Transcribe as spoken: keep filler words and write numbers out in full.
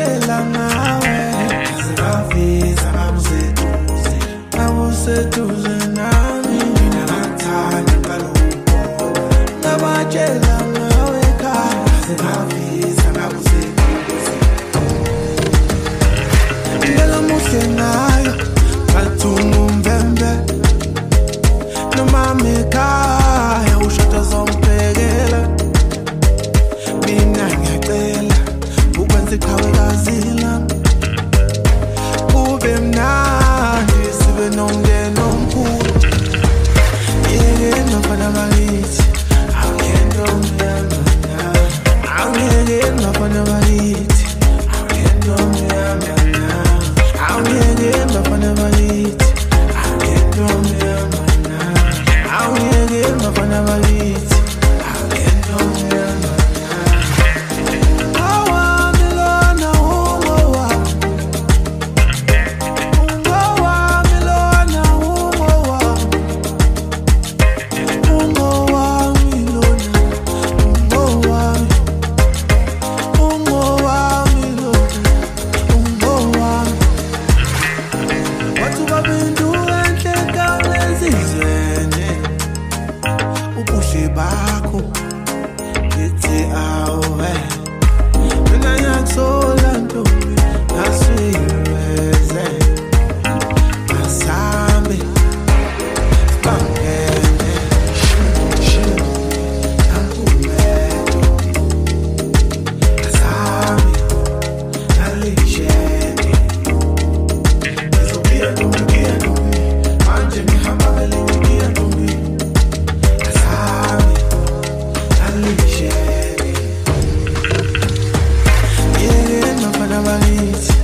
Nabachela nawe azikafisa abuseduze abuseduze nami mina ngathanda ngalokho nabachela nawe ekhaya azikafisa abuseduze ngela muhle nayo bathunga umvemve noma mekhaya ushada zombhekela mina ngiyacela ukwenza iqhawe kazila kube mnandi sibe nomndeni omkhulu yeke nafana bakithi awuyento mnyama awuyeke nafana bakithi awuyento mnyama awuyeke nafana bakithi awuyento mnyama awuyeke nafana bakithi awuyento mnyama bakho ngithi awe mina ngiyakuthola ntombi nasiweze asambe bangene shini angumedo asambe alisheke izobia ntombi ntombi manje ngihamba ngelinye ntombi yeah, nafana bakithi